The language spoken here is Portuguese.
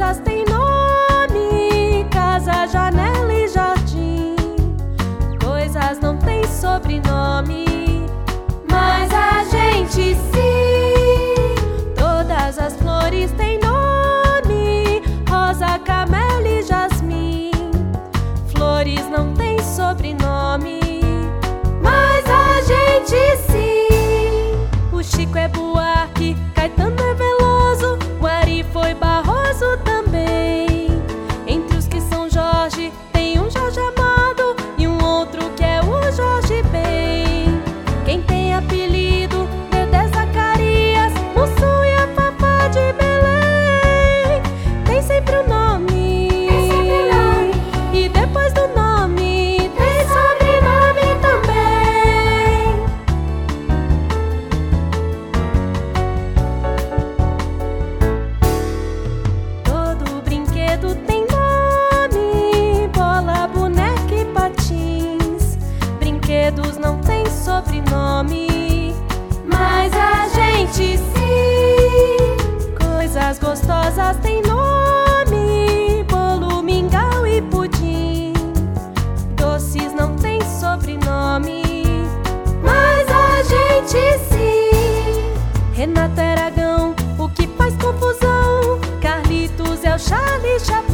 gostosas têm nome: casa, janela e jardim. Coisas não têm sobrenome, mas a gente sim. Todas as flores têm nome: rosa, camelo e jasmim. Flores não têm sobrenome, mas a gente sim. O Chico é Buarque, Caetano é Veloso, o Ari foi Barroso também. Entre os que são Jorge, tem um Jorge Amado e um outro que é o Jorge Ben. Quem tem apelido, Dedé, Zacarias, Mussum e a Fafá de Belém. Tem sempre um nome, e depois do nome tem sobrenome também. Todo brinquedo tem nome: bola, boneca e patins. Brinquedos não têm sobrenome, mas a gente sim. Coisas gostosas têm nome: bolo, mingau e pudim. Doces não têm sobrenome, mas a gente sim. Renato Aragão, o que faz confusão. Carlitos é o Charlie Chaplin.